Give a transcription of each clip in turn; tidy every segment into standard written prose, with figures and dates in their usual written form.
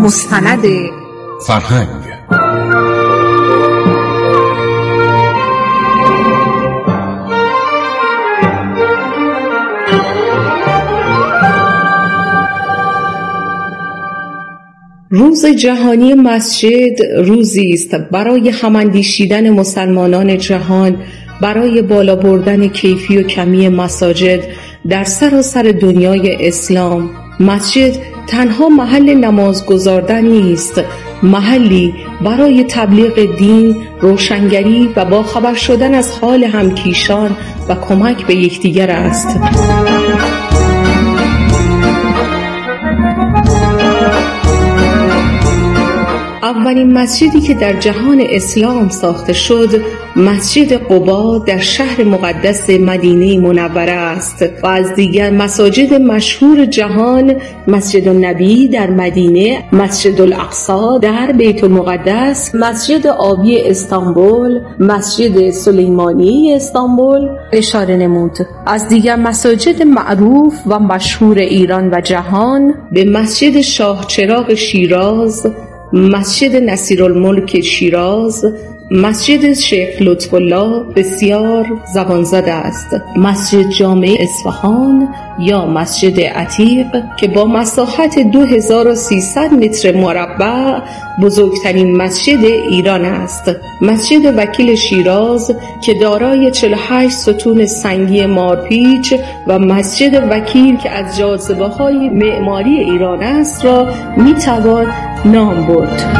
مستند فرهنگ. روز جهانی مسجد روزی است برای هم‌اندیشیدن مسلمانان جهان برای بالا بردن کیفی و کمی مساجد در سراسر دنیای اسلام. مسجد تنها محل نماز گزاردن نیست، محلی برای تبلیغ دین، روشنگری و باخبر شدن از حال همکیشان و کمک به یکدیگر است. اولین مسجدی که در جهان اسلام ساخته شد مسجد قبا در شهر مقدس مدینه منوره است و از دیگر مساجد مشهور جهان مسجد النبی در مدینه، مسجد الاقصی در بیت المقدس، مسجد آبی استانبول، مسجد سلیمانی استانبول اشاره نمود. از دیگر مساجد معروف و مشهور ایران و جهان به مسجد شاه چراغ شیراز، مسجد نصیرالملک شیراز، مسجد شیخ لطف الله بسیار زبان زده است. مسجد جامع اصفهان یا مسجد عتیق که با مساحت 2300 متر مربع بزرگترین مسجد ایران است. مسجد وکیل شیراز که دارای 48 ستون سنگی مارپیچ و مسجد وکیل که از جاذبه‌های معماری ایران است را میتوان نام برد.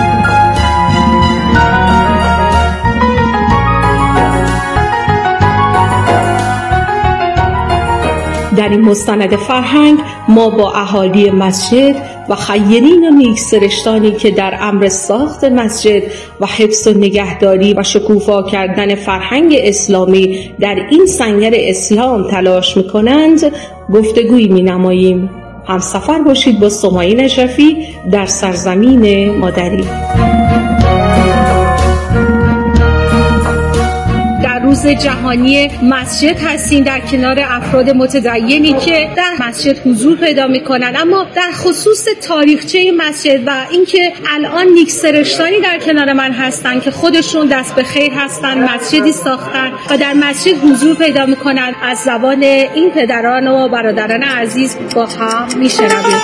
در این مستند فرهنگ ما با اهالی مسجد و خیرین و نیکسرشتانی که در امر ساخت مسجد و حفظ و نگهداری و شکوفا کردن فرهنگ اسلامی در این سنگر اسلام تلاش می‌کنند گفتگویی می‌نماییم. همسفر باشید با سمیه نجفی در سرزمین مادری. روز جهانی مسجد هستیم در کنار افراد متدینی که در مسجد حضور پیدا میکنن، اما در خصوص تاریخچه مسجد و اینکه الان نیکسرشتانی در کنار من هستن که خودشون دست به خیر هستن، مسجدی ساختن و در مسجد حضور پیدا میکنن، از زبان این پدران و برادران عزیز با هم میشنویم.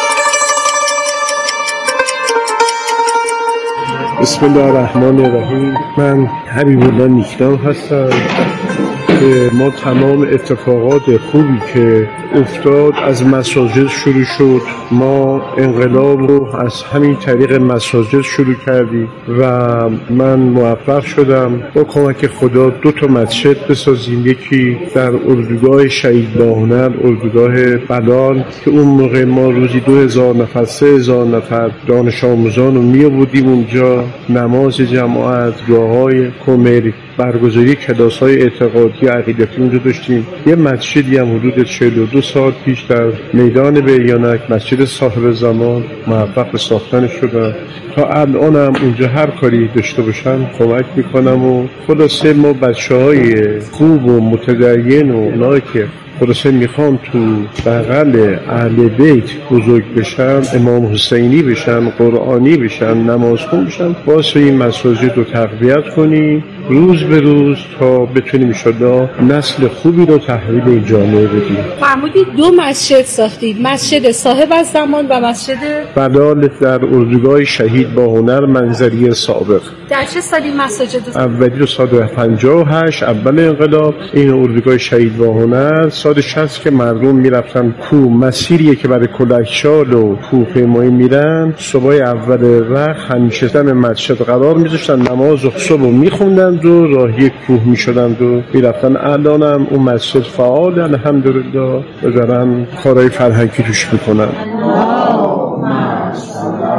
بسم الله الرحمن الرحیم. من حبیب الله نیکنام هستم که ما تمام اتفاقات خوبی که افتاد از مساجد شروع شد. ما انقلاب رو از همین طریق مساجد شروع کردیم و من موفق شدم با کمک خدا 2 مسجد بسازیم. یکی در اردوگاه شهید باهنر، اردوگاه بلال، که اون موقع ما روزی 2000 نفر 3000 نفر دانش آموزان رو می‌آوردیم اونجا، نماز جماعت، دعاهای کمیل، برگزاری کلاس‌های اعتقادی عقیدتی اونجا داشتیم. یه مسجدی هم حدود 42 سال پیش در میدان بریانک، مسجد صاحب زمان، موفق به ساختن شدم. تا الان هم اونجا هر کاری داشته باشم کمک میکنم و خلاصه ما بچه‌های خوب و متدین و اونایی که خلاصه میخوام تو بغل اهل بیت بزرگ بشن، امام حسینی بشن، قرآنی بشن، نمازخون بشن، واسه این مساجد رو تقویت کنیم روز به روز تا بتونیم انشالله نسل خوبی رو تحویل این جامعه بدیم. فرمودید 2 مسجد ساختید، مسجد صاحب از زمان و مسجد بلال در اردوگاه شهید باهنر منظری سابق. در چه سالی مساجد؟ اولی رو سال 58 اول انقلاب. این اردوگاه شهید باهنر سال 60 که مردم میرفتن کوه، مسیریه که برای کلکشال و کوه پیمایی میرن، صبح اول وقت همیشه دم مسجد قرار میذاشتن، نماز صبح میخوندن و راهی کوه میشدن و میرفتن. الان هم اون مسجد فعال الحمدلله و دارن کارهای فرهنگی توش میکنن.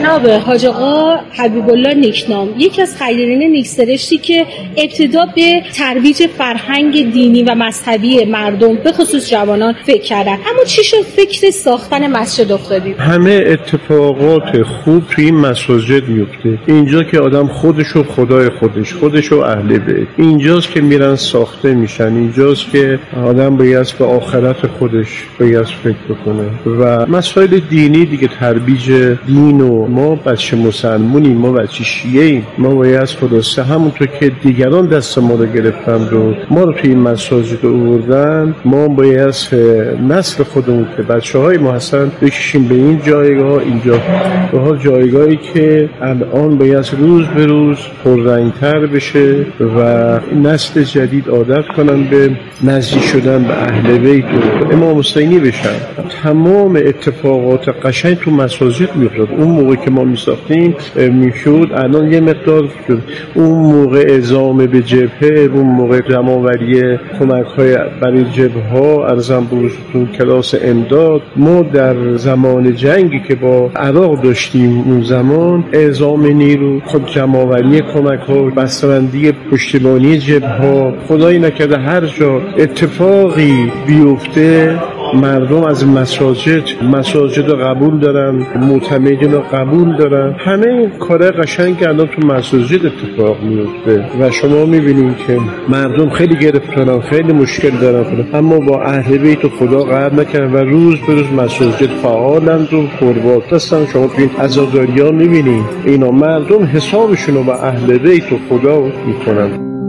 جناب حاج آقا حبیب الله نیکنام، یکی از خیرین نیکسرشتی که ابتدا به ترویج فرهنگ دینی و مذهبی مردم به خصوص جوانان فکر کردن، اما چی شد فکر ساختن مسجد افتادید؟ همه اتفاقات خوب توی این مساجد میفته. اینجا که آدم خودشو خدای خودشو اهل بیت، اینجاست که میرن ساخته میشن، اینجاست که آدم باید به آخرت خودش باید فکر بکنه و مسائل دینی دیگه، ترویج دین. و ما بچه مسلمونیم، ما بچه شیعه‌ایم، ما باید خلاصه همونطور که دیگران دست ما رو گرفتن رو ما رو توی این مساجد آوردن، ما باید نسل خودمون که بچه‌های ما هستن بکشیم به این جایگاه، اینجا به جایگاهی که الان باید روز به روز پررنگ‌تر بشه و نسل جدید عادت کنن به نزدیک شدن به اهل بیت و امام حسینی بشن. تمام اتفاقات قشنگ تو مساجد می‌افتاد. اون موقع که ما می‌ساختیم میشد الان یه مقدار شد. اون موقع اعزام به جبهه، اون موقع جمع‌آوری کمک‌های برای جبهه‌ها، ارزم بزرگتون کلاس امداد، ما در زمان جنگی که با عراق داشتیم اون زمان اعزام نیرو، خود جمع‌آوری کمک‌ها، بسته‌بندی پشتیبانی جبهه‌ها، خدایی نکرده هر جا اتفاقی بیفته مردم از مساجد رو قبول دارن، معتمدین رو قبول دارن. همه این کار قشنگ الان تو مساجد اتفاق میفته و شما میبینید که مردم خیلی گرفتارن، خیلی مشکل دارن، اما با اهل بیت و خدا قهر نکردن و روز به روز مساجد فعالند و پرباد هستن. شما تو این عزاداری‌ها میبینید اینا مردم حسابشون رو با اهل بیت و خدا میکنن.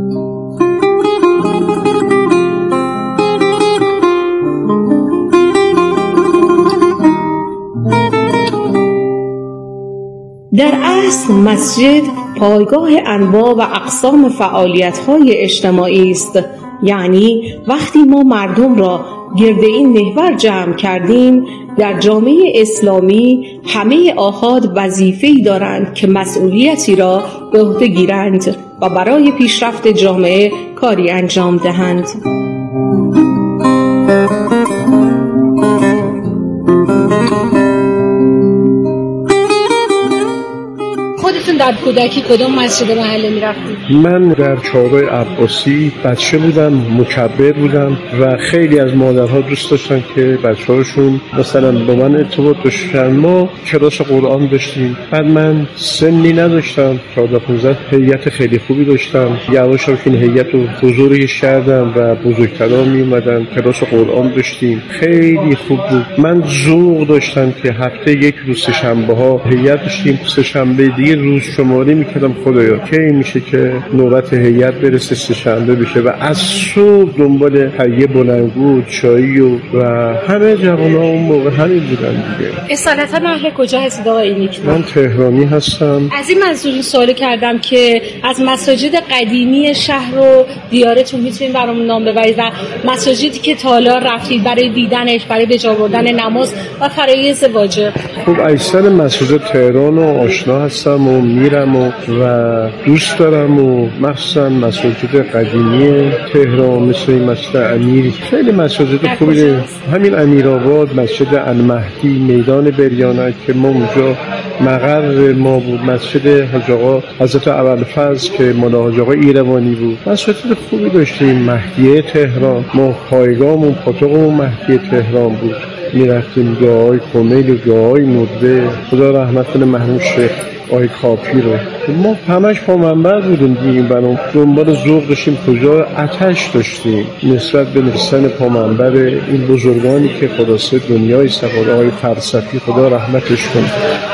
در اصل مسجد پایگاه انواع و اقسام فعالیت‌های اجتماعی است، یعنی وقتی ما مردم را گرد این محور جمع کردیم، در جامعه اسلامی همه آحاد وظیفه‌ای دارند که مسئولیتی را به عهده گیرند و برای پیشرفت جامعه کاری انجام دهند. در کودکی کدوم مسجد محله میرفتید؟ من در چهارراه عباسی بچه بودم، مکبر بودم و خیلی از مادرها دوست داشتن که بچه‌هاشون مثلا با من ارتباط داشتن. ما کلاس قرآن داشتیم، بعد من سنی نداشتم، 14-15 هیئت خیلی خوبی داشتم، یواشم این هیئت رو بزرگش کردم و بزرگترها می اومدن کلاس قرآن داشتیم، خیلی خوب بود. من ذوق داشتم که هفته یک روز سه‌شنبه‌ها هیئت داشتیم، سه‌شنبه دیگه روز شماری میکردم خدایا کی میشه که نوبت هیئت برسه سه‌شنبه بشه و از صبح دنبال هیئت بلندگو چایی و همه جوان‌ها اون موقع همین بودن دیگه. اصالتا اهل کجا هستید آقای نیکنام؟ من تهرانی هستم. از این منظور این سوال کردم که از مساجد قدیمی شهر و دیارتون میتونید برامون نام ببرید و مساجدی که تا حالا رفتید برای دیدنش، برای به جا بردن نماز و فرایض واجب. خب اکثر مساجد تهران و آشنا هستم و میرم و دوست دارم و مخصوصا مساجد قدیمی تهران مثل مسجد امیر، خیلی مساجد خوبی، همین امیرآباد، مسجد المهدی، میدان بریانک که ما اونجا مقر ما بود، مسجد حاج آقا حضرت ابوالفضل که مال حاج آقا ایروانی بود، مساجد خوبی داشتیم. مهدیه تهران، ما پایگاهمون پاتوقمون مهدیه تهران بود، میرفتیم گاه‌های کمیل و گاه‌های مدبه، خدا رحمت کنه مرحوم شیخ آقای کافی رو. ما همش پامنبر بودیم دیگه، برام دنبال ذوق داشتیم، کجا آتش داشتیم نسبت به نوشتن پامنبر این بزرگانی که خلاصه دنیای سفر آقای فلسفی خدا رحمتش کنه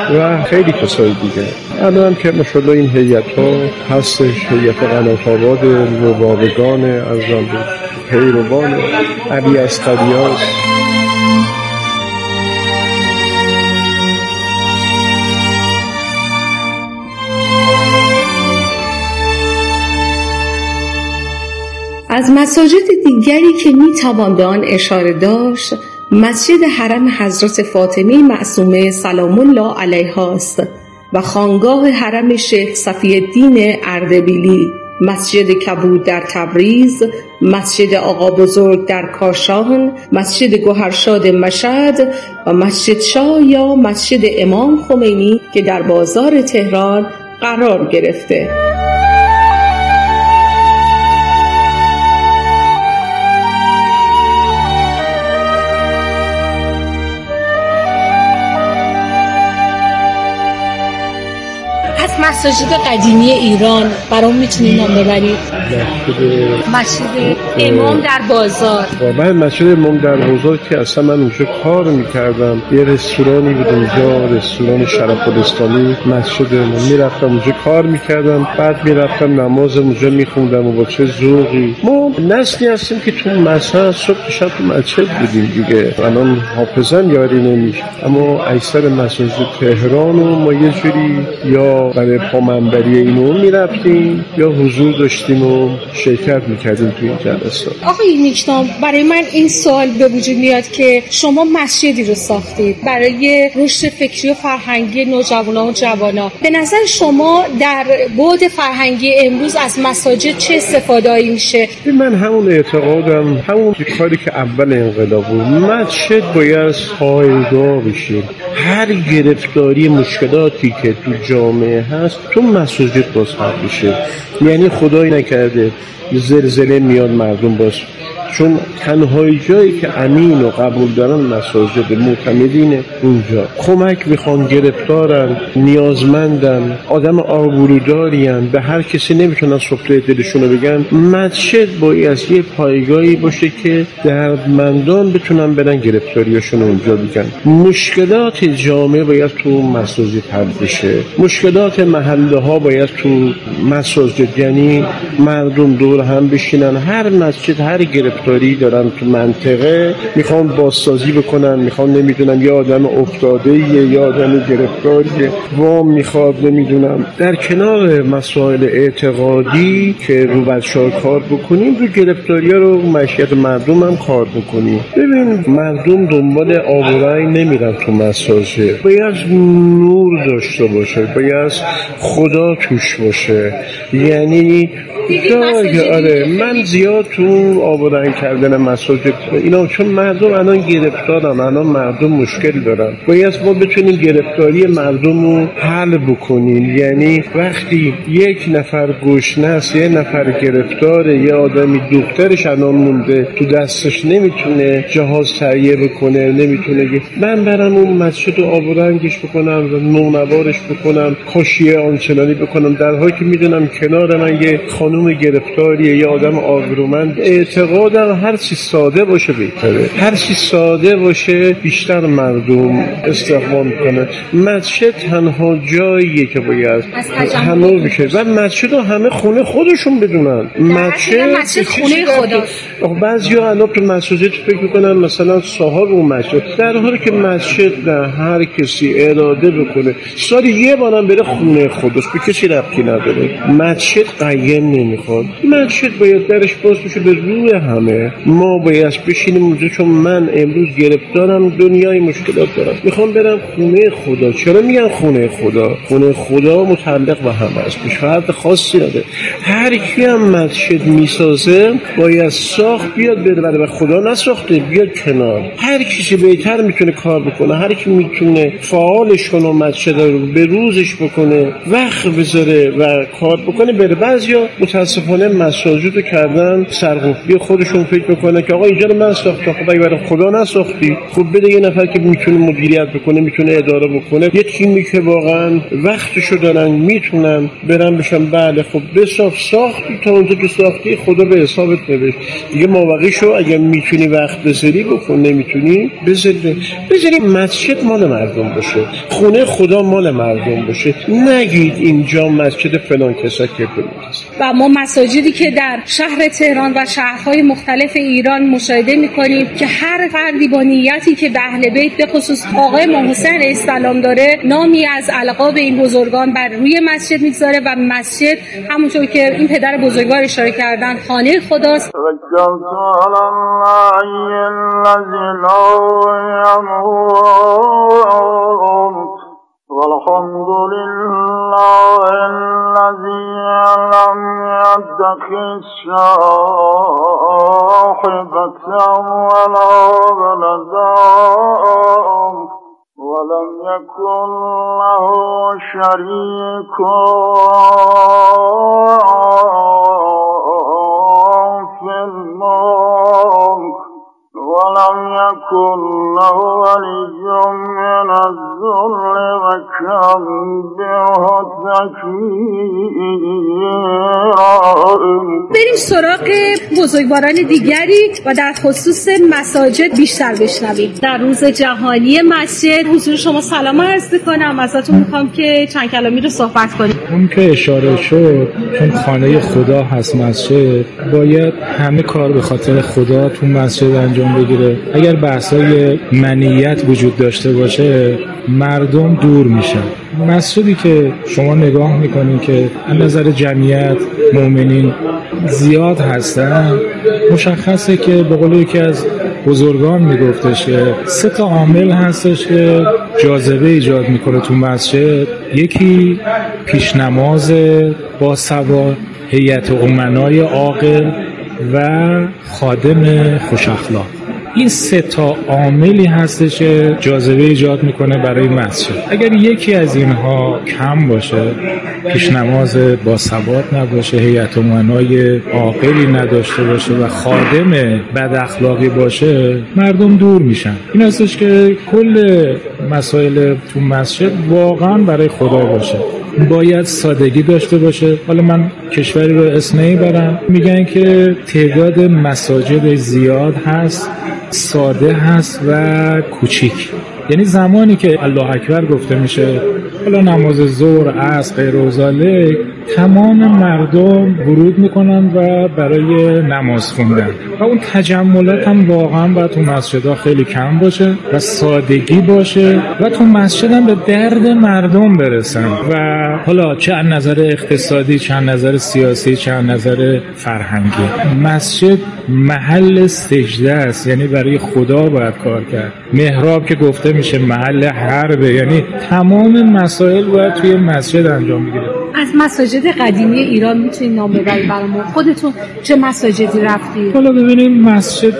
و خیلی کسای دیگه. الان که ماشاءالله این هیئت‌ها هستش، هیئت قنات آباد، ربابگان ارزان بود، پیروان علی اصغریان. از مساجد دیگری که میتوان به آن اشاره داشت، مسجد حرم حضرت فاطمه معصومه سلام الله علیها است و خانقاه حرم شیخ صفی الدین اردبیلی. مسجد کبود در تبریز، مسجد آقا بزرگ در کاشان، مسجد گوهرشاد مشهد و مسجد شاه یا مسجد امام خمینی که در بازار تهران قرار گرفته. مساجد قدیمی ایران برام میتونید نام ببرید؟ مسجد امام در بازار. من مسجد امام در بازار که اصلا من اونجا کار میکردم، یه رستورانی بود اونجا، رستوران شرف الاسلامی، مسجد امام. میرفتم اونجا کار میکردم، بعد میرفتم نماز اونجا میخوندم و با چه ذوقی. ما نسلی هستیم که تو مسجد صبح شب تو مسجد بودیم دیگه. الان حافظم یاری نمیشه، اما اکثر مساجد تهران و ما یه جوری یا برای پامنبری اینو میرفتیم یا حضور داشتیم و شرکت میکردیم توی این جلسات. آقای نیکنام، برای من این سوال به وجود میاد که شما مسجدی رو ساختید برای رشد فکری و فرهنگی نوجوانان و جوانان. به نظر شما در بعد فرهنگی امروز از مساجد چه استفاده‌ای میشه؟ من همون اعتقادم، همون کاری که اول انقلاب بود، مسجد باید پایدار بشه. هر گرفتاری مشکلاتی که تو جامعه هست تو مساجد باز حل بشه. یعنی خدای نکرده زلزله میاد مردم باز، چون تنهای جایی که امین و قبول دارن مساجد، معتمدین اونجا کمک میخوان، گرفتارن، نیازمندن، آدم آبرودارین، به هر کسی نمیتونن سفره دلشون رو بگن. مسجد باید یه پایگاهی باشه که دردمندان بتونن برن گرفتاریاشون اونجا بگن. مشکلات جامعه باید تو مساجد حل بشه، مشکلات محله ها باید تو مساجد، یعنی مردم دور هم بشینن. هر مسجد هر گرفتاری دارن تو منطقه، میخوان بازسازی بکنن، میخوان نمیدونم یه آدم افتاده یا آدم گرفتاریه وام میخواد، نمیدونم. در کنار مسائل اعتقادی که رو بچه‌ها کار بکنیم، رو گرفتاری‌ها رو معیشت مردم هم کار بکنیم. ببین مردم دنبال آب و رنگ نمیرن تو مساجد، باید نور داشته باشه، باید خدا توش باشه. یعنی آره من زیاد تو آب و رنگ کردن مساجد اینا، چون مردم الان گرفتارن، الان مردم مشکل دارن. باید ما بتونیم گرفتاری مردم رو حل بکنیم. یعنی وقتی یک نفر گشنه است، یه نفر گرفتاره، یه آدمی دخترش الان مونده تو دستش نمیتونه جهاز تهیه بکنه، نمیتونه، من برم اون مسجد رو آب و رنگش بکنم، نونوارش بکنم، کاشیه آنچنانی بکنم، در حالی که میدونم کنار من یه خانوم گرفتاریه، یه آدم آبرومند. اعتقادم هر چی ساده باشه بهتره، هر چی ساده باشه بیشتر مردم استقبال کنه. مسجد تنها جاییه که باید همه بشه و مسجد رو همه خونه خودشون بدونن. مسجد خونه خدا. بعضیا الان تو مسجد فکر میکنن مثلا صاحب اون مسجد، در حالی که مسجد نه، هر کسی اراده بکنه سال یه بارم بره خونه خودش، به کسی ربطی نداره. مسجد قیم نمیخواد، مسجد باید درش باز بشه به روی همه. ما باید بشینیم اونجا، چون من امروز گرفتارم، دنیای مشکلات دارم، میخوام برم خونه خدا. چرا میگن خونه خدا؟ خونه خدا متعلق به همه است، به شرط خاصی نداره. هر کی هم مسجد میسازه باید ساخت بیاد بره و خدا نساخته بیاد کنار. هر کسی بهتر میتونه کار بکنه، هر کی میتونه فعالش کنه، مسجد رو به روزش بکنه، وقت بذاره و کار بکنه بره. بعضیا متاسفانه مساجد رو کردن سرقفلی خودشون، فکر میکنه که آقا اینجا رو من ساختم، خب اگه خدا نساختی خب بده یه نفر که میتونه مدیریت بکنه، میتونه اداره بکنه، یه تیمی که واقعا وقتشو دارن میتونن برن بشن. بله خب بساخت، ساختی تا اونجا که ساختی خدا به حسابت نوشت دیگه، مابقیشو اگه میتونی وقت بذاری بکن، نمیتونی بذاری. مسجد مال مردم باشه، خونه خدا مال مردم باشه. نگید اینجا مسجد فلان کسا که و ما مساجدی که در شهر تهران و شهرهای مختلف ایران مشاهده می‌کنیم که هر فردی با نیتی که به اهل بیت به خصوص آقای امام حسین علیه السلام داره، نامی از القاب این بزرگان بر روی مسجد می‌گذاره و مسجد همونطور که این پدر بزرگوار اشاره کردن خانه خداست. والحمد لله الذي لم تتخذ صاحبة ولا ولدا ولم يكن له شريك في الملك ولم يكن له ولي من الذل وكبره تكبيرا. بریم سراغ بزرگواران دیگری و در خصوص مساجد بیشتر بشنویم. در روز جهانی مسجد حضور شما سلام عرض کنم. ازتون میخوام که چند کلامی رو صحبت کنیم. اون که اشاره شد، چون خانه خدا هست مسجد، باید همه کار به خاطر خدا تو مسجد انجام بگیره. اگر بحثای منیت وجود داشته باشه مردم دور میشن. مسجدی که شما نگاه میکنین که از نظر جمعیت مؤمنین زیاد هستن، مشخصه که به قول یکی از بزرگان میگفتش که 3 عامل هستش که جاذبه ایجاد میکنه تو مسجد. یکی پیش نماز با سواد، هیئت امنای عاقل و خادم خوش اخلاق. این 3 عاملی هستش که جاذبه ایجاد میکنه برای مسجد. اگر یکی از اینها کم باشه، پیش نماز با ثبات نباشه، هیئت امنای عاقلی نداشته باشه و خادم بد اخلاقی باشه، مردم دور میشن. این هستش که کل مسائل تو مسجد واقعا برای خدا باشه. باید سادگی داشته باشه. حالا من کشوری رو اسم نمیبرم، میگن که تعداد مساجد زیاد هست، ساده هست و کوچیک. یعنی زمانی که الله اکبر گفته میشه، حالا نماز ظهر، عصر، غیر و ذالک، تمام مردم ورود میکنن و برای نماز خوندن و اون تجملات هم واقعا باید تو مسجدها خیلی کم باشه و سادگی باشه و تو مسجد هم به درد مردم برسن و حالا چه از نظر اقتصادی، چه از نظر سیاسی، چه از نظر فرهنگی. مسجد محل سجده است، یعنی برای خدا باید کار کرد. محراب که گفته میشه محل حربه، یعنی تمام مسائل باید توی مسجد انجام بگیره. از مساجد قدیمی ایران میتونید نام ببرید برامون؟ خودتون چه مساجدی رفتید؟ حالا ببینیم مسجد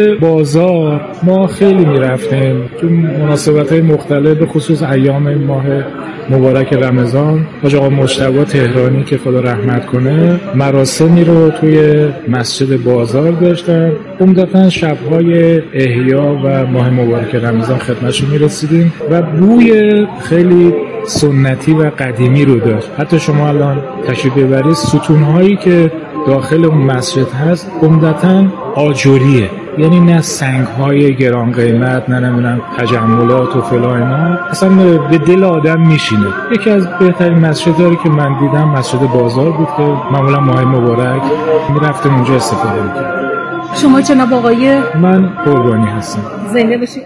بازار ما خیلی میرفتیم تو مناسبت‌های مختلف، به خصوص ایام ماه مبارک رمضان. حاج آقا مجتبی تهرانی که خدا رحمت کنه مراسمی رو توی مسجد بازار داشتن. عمدتاً شب‌های احیا و ماه مبارک رمضان خدمتشون میرسیدیم و بوی خیلی سنتی و قدیمی رو داشت. حتی شما الان تشریف ببرید، ستون‌هایی که داخل اون مسجد هست عمدتاً آجوریه، یعنی نه سنگ‌های گران قیمت، نه نمیدونم تجملات و فلان اینا، اصلا به دل آدم میشینه. یکی از بهترین مسجدهایی که من دیدم مسجد بازار بود که معمولا ماه مبارک میرفتم اونجا استفاده می‌کردم. شما جناب آقای؟ من قربانی هستم. زنده باشید.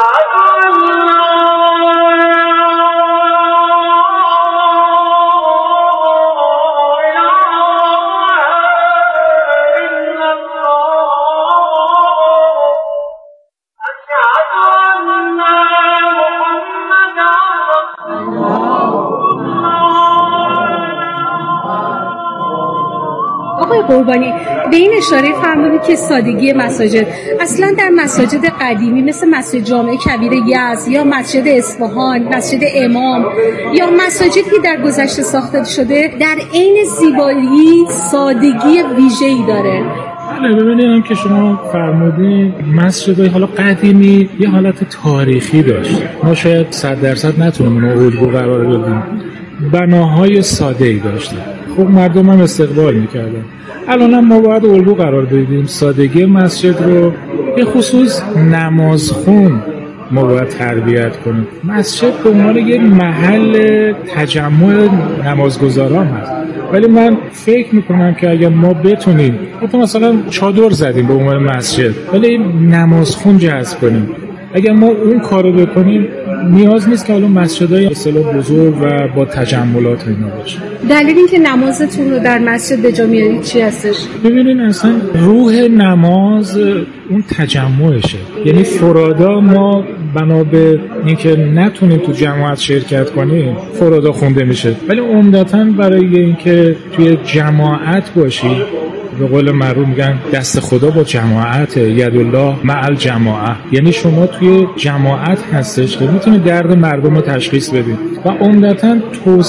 آقای قربانی، به این اشاره فرمودید که سادگی مساجد، اصلا در مساجد قدیمی مثل مسجد جامع کبیر یزد یا مسجد اصفهان، مسجد امام یا مساجدی که در گذشته ساخته شده، در عین زیبایی سادگی ویژه‌ای داره. ببینید که شما فرمودین مسجدهای حالا قدیمی یه حالت تاریخی داشت. ما شاید 100% نتونیم اونو الگو قرار بدیم. بناهای ساده‌ای داشتن. خب مردم هم استقبال میکردن. الان هم ما باید الگو قرار بدیم سادگی مسجد رو، به خصوص نمازخون ما باید تربیت کنیم. مسجد به عنوان یک محل تجمع نمازگزاران هست، ولی من فکر میکنم که اگر ما بتونیم حتی مثلا چادر زدیم به عنوان مسجد، ولی نمازخون جذب کنیم، اگر ما اون کارو بکنیم نیاز نیست که الان مسجدای به اصطلاح بزرگ و با تجملات اینا باشه. دلیل اینکه نمازتون رو در مسجد به جا میارید چی هستش؟ ببینین اصلا روح نماز اون تجمعشه. یعنی فرادا ما بنا به اینکه نتونیم تو جماعت شرکت کنیم فرادا خونده میشه، ولی عمدتاً برای اینکه توی جماعت باشی، به قول معروف میگن دست خدا با جماعت، ید الله مع الجماعه، یعنی شما توی جماعت هستش که میتونی درد مردم رو تشخیص بدید و عمدتاً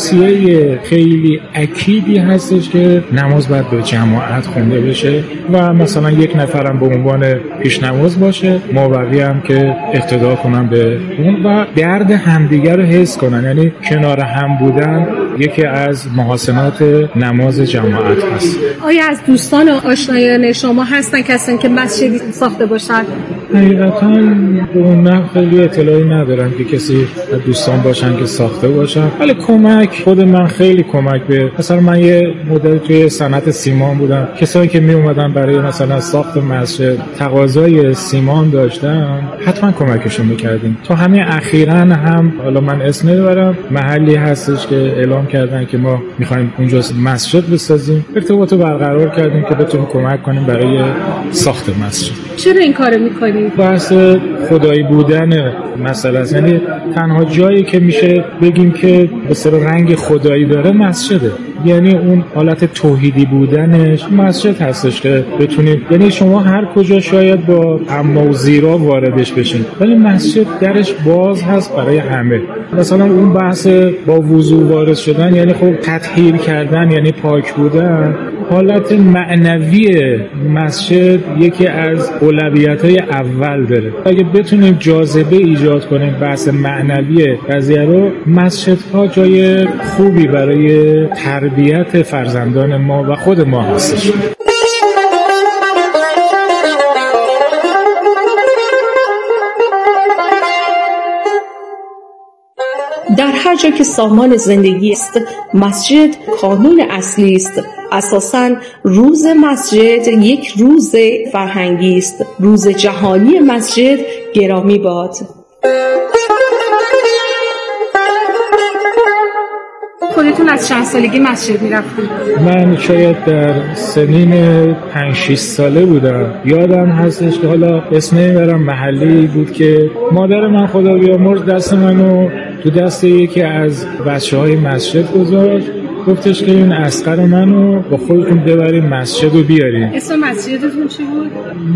توصیه خیلی اکیدی هستش که نماز باید به جماعت خونده بشه و مثلا یک نفرم به عنوان پیشنماز باشه، مابقی هم که اقتدا کنن به اون و درد همدیگر رو حس کنن. یعنی کنار هم بودن یکی از محاسنات نماز جماعت هست. آیا از دوستان و آشنایان شما هستن کسانی که مسجدی ساخته باشن؟ حقیقتا به اون نه خیلی اطلاعی ندارم که کسی از دوستان باشن که ساخته باشن، ولی کمک خود من خیلی کمک به مثلا من یه مدل توی صنعت سیمان بودم، کسایی که می اومدن برای مثلا ساخت مسجد تقاضای سیمان داشتن حتما کمکشون میکردیم. تا همین اخیراً هم حالا من اسم نمیبرم محلی هستش که اعلام کردن که ما میخوایم اونجا مسجد بسازیم، ارتباط برقرار کردیم که بتونیم کمک کنیم برای ساخت مسجد. چرا این کارو میکنید؟ بحث خدایی بودن مسئله است. یعنی تنها جایی که میشه بگیم که به سر رنگ خدایی داره مسجده، یعنی اون حالت توحیدی بودنش مسجد هستش که بتونید، یعنی شما هر کجا شاید با اما و زیرا واردش بشین ولی مسجد درش باز هست برای همه. مثلا اون بحث با وضو وارد شدن یعنی خب تطهیر کردن، یعنی پاک بودن. حالت معنوی مسجد یکی از اولویت‌های اول داره. اگه بتونیم جاذبه ایجاد کنیم بحث معنوی قضیه رو، مسجدها جای خوبی برای تربیت فرزندان ما و خود ما هستش. در هر جا که سامان زندگی است مسجد کانون اصلی است. اساساً روز مسجد یک روز فرهنگی است. روز جهانی مسجد گرامی باد. خودتون از چند سالگی مسجد میرفتید؟ من شاید در سنین 5-6 ساله بودم. یادم هستش که حالا اسم نمیبرم، محلی بود که مادر من خدا بیامرز دست منو تو دست یکی از بچه‌های مسجد گذاشت، گفتش که این اصغر منو با خودتون ببرین مسجد رو بیارین. اسم مسجدتون چی بود؟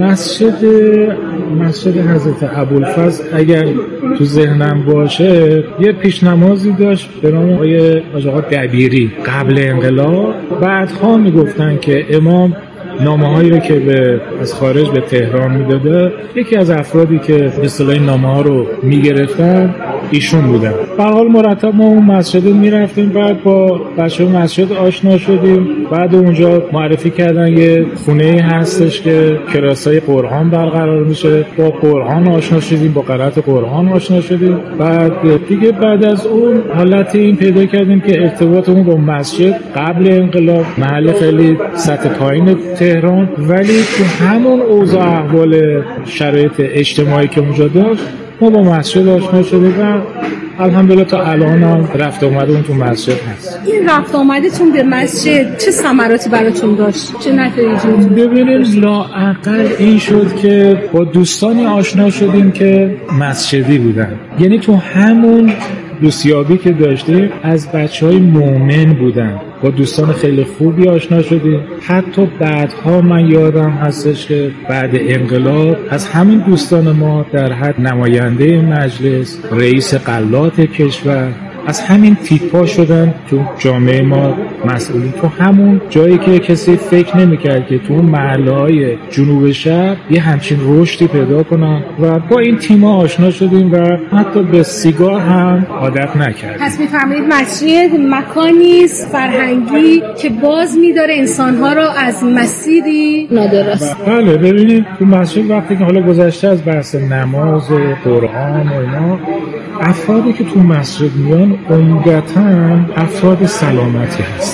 مسجد حضرت ابوالفضل اگر تو ذهنم باشه. یه پیشنمازی داشت به نام آقا دبیری قبل انقلاب. بعدها میگفتن که امام نامه‌هایی رو که از خارج به تهران میداده، یکی از افرادی که به اصطلاح نامه‌ها رو میگرفتن ایشون بودن. به هر حال مرتب ما اون مسجد میرفتیم، بعد با بچه‌ها مسجد آشنا شدیم. بعد اونجا معرفی کردن یه خونه‌ای هستش که کلاسای قرآن برقرار میشه، با قرآن آشنا شدیم، با قرائت قرآن آشنا شدیم. بعد از اون حالت این پیدا کردیم که ارتباطمون با مسجد قبل انقلاب محل خیلی سطح پایین تهران، ولی تو همون اوضاع احوال شرایط اجتماعی که اونجا داشت ما با مسجد آشنا شدیم و الحمدلله تا الان هم رفت آمدمون تو مسجد هست. این رفت آمدتون به مسجد چه ثمراتی براتون داشت؟ چه نتایجی؟ ببینید لااقل این شد که با دوستانی آشنا شدیم که مسجدی بودن. یعنی تو همون دوستیابی که داشتیم از بچهای مؤمن بودن، با دوستان خیلی خوبی آشنا شدیم. حتی بعدها من یادم هستش که بعد انقلاب از همین دوستان ما در حد نماینده مجلس، رئیس غلات کشور، از همین تیپا شدن تو جامعه ما مسئولین. تو همون جایی که کسی فکر نمی‌کرد که تو محله‌های جنوب شهر یه همچین رشدی پیدا کنن و با این تیما آشنا شدیم و حتی به سیگار هم عادت نکردیم. پس می‌فهمید مسجد مکانی فرهنگی که باز می‌داره انسان‌ها را از مسیری نادرست. بله ببینید تو مسجد وقتی که حالا گذشته از بحث نماز و قرآن و اینا، افرادی که تو مسجد میان عمدتاً افراد سلامتی هستن.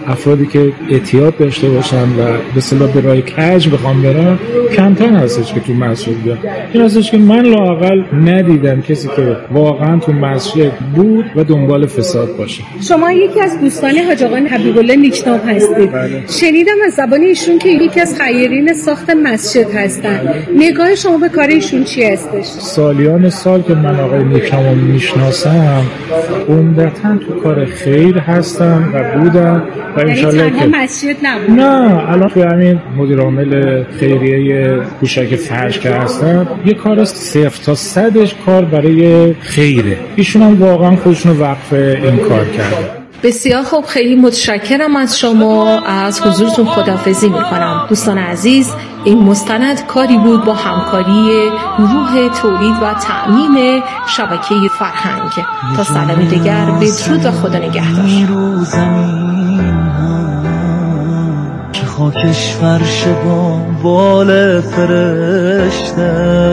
افرادی که اعتیاد داشته باشن و به اصطلاح به راه کج بخوام برن کمتر هستش که تو مسجد بیان. این هستش که من لااقل ندیدم کسی که واقعا تو مسجد بود و دنبال فساد باشه. شما یکی از دوستان حاج آقا حبیب الله نیکنام هستید. بله. شنیدم از زبان ایشون که یکی از خیرین ساخت مسجد هستن. نگاه شما به کار ایشون چی هستش؟ سالیان سال که من آقای نیکنامو میشناسم عمدتاً تو کار خیر هستم و بودم و انشالله که مسجد نبود. نه الان تو همین مدیر عامل خیریه کوشک فرش که هستم یه کار 0 تا 100 کار برای خیره. ایشون هم واقعا خودشونو وقف این کار کرده. بسیار خوب، خیلی متشکرم از شما. از حضورتون خداحافظی میکنم. دوستان عزیز، این مستند کاری بود با همکاری گروه تولید و تأمین شبکه فرهنگ. تا سلام دیگر، بدرود و خدا نگهدار. که خاکش فرش با بال فرشته،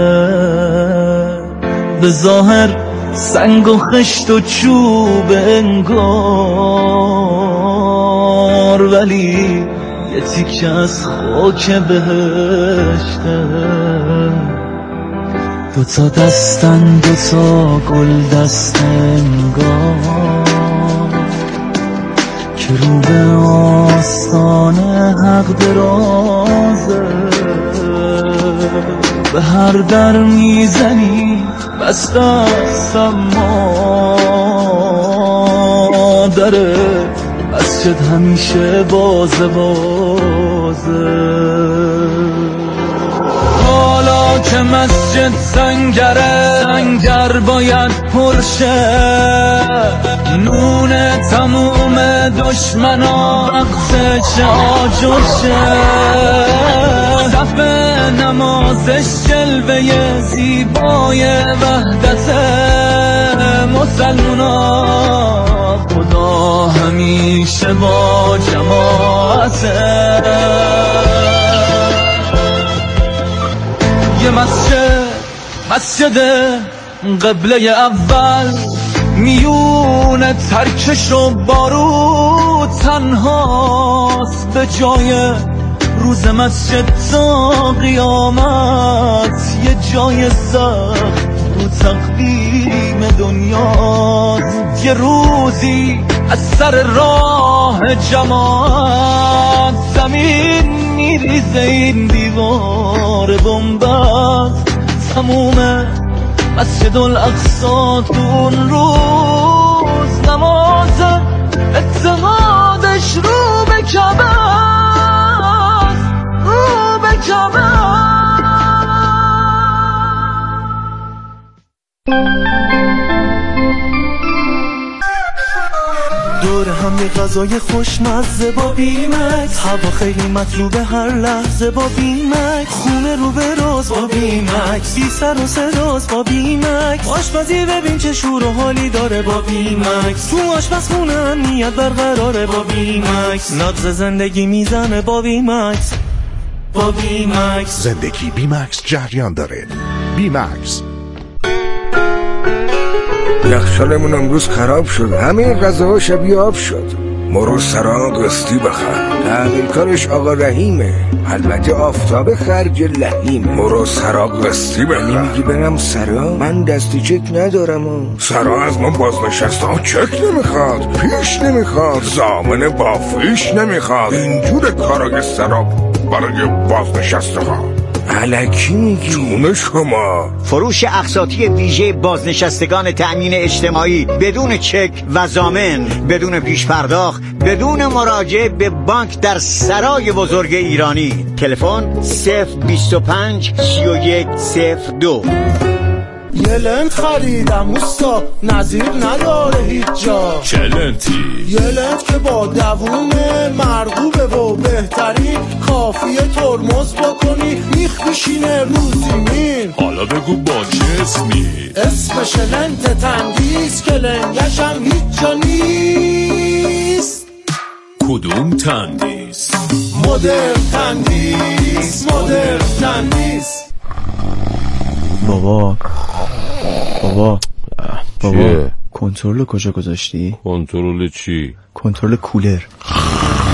به ظاهر سنگ و خشت و چوب انگار، ولی یه تیکه از خاک بهشته. دوتا دستن دوتا گل دست انگار، که رو به آستان حق درازه. به هر در میزنی بسته است اما دره مسجد همیشه بازه. حالا که مسجد سنگر باید پرشه، نون تموم دشمنا نقصش آجوشه. صف نمازش جلوه زیبای وحدت مسلمونا، خدا همیشه با جماعته. یه مسجد قبله اول، میون ترکش و بارود تنهاست. به جای روز مسجد تا قیامت یه جای سخت رو تقویم دنیاست. یه روزی از سر راه جماعت زمین میریزه این دیوار بنبست. تموم مسجد الاقصی تو اون روز نماز اتحادش رو به کعبه، رو به کعبه. دور هم یه غذای خوشمزه با بیمکس، هوا خیلی مطلوبه هر لحظه با بیمکس. خونه رو به راز با بیمکس، بی سر و صداست با بیمکس. آشپزی ببین چه شور و حالی داره با بیمکس. تو آشپزخونه امنیت برقراره با بیمکس. نبض زندگی میزنه با بیمکس. با بیمکس زندگی بیمکس جریان داره. بیمکس. یخچالمون امروز خراب شد، همه غذاها شبیه آب شد. مرو سراغ قسطی بخر، تعمیرکارش آقا رحیمه، البته آفتاب خرج لحیم. مرو سراغ قسطی بخر. میگی برم سرا؟ من دستی چک ندارم. سرا از ما بازنشسته ها چک نمیخواد، پیش نمیخواد، ضامن بافیش نمیخواد. اینجور کارای سرا برای بازنشسته ها. الکی میگی؟ جون شما. فروش اقساطی ویژه بازنشستگان تأمین اجتماعی بدون چک و ضامن، بدون پیش پرداخت، بدون مراجعه به بانک در سرای بزرگ ایرانی. تلفن 025 31 02. یه لنت خریدم اوستا، نظیر نداره هیچ جا. چه لنتی؟ یه لنت که با دوومه، مرغوبه و بهترین، کافیه ترمز بکنی میخ میشینه رو زمین. حالا بگو با چه اسمی؟ اسمش لنت تندیس که لنگشم هیچ جا نیست. کدوم تندیس؟ مدرن تندیس، مدرن تندیس. بابا کنترل کجا گذاشتی؟ کنترل چی؟ کنترل کولر.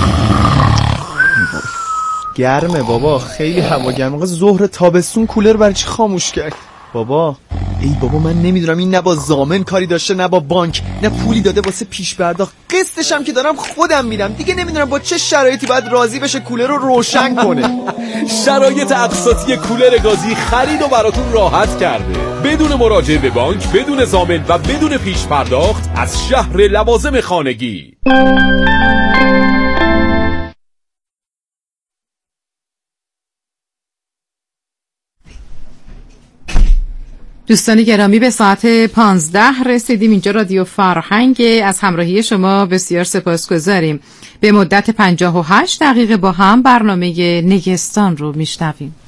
گرمه بابا، خیلی هوا گرمه. ظهر تابستون کولر برای چی خاموش کرد بابا؟ ای بابا من نمیدونم، این نه با ضامن کاری داشته نه با بانک، نه پولی داده واسه پیش پرداخت، قسطش هم که دارم خودم میدم دیگه. نمیدونم با چه شرایطی باید راضی بشه کولر رو روشن کنه. شرایط اقساطی کولر گازی خرید و براتون راحت کرده، بدون مراجعه به بانک، بدون ضامن و بدون پیش پرداخت، از شهر لوازم خانگی. دوستان گرامی به ساعت 15 رسیدیم. اینجا رادیو فرهنگ، از همراهی شما بسیار سپاسگزاریم. به مدت 58 دقیقه با هم برنامه نگستان رو میشنویم.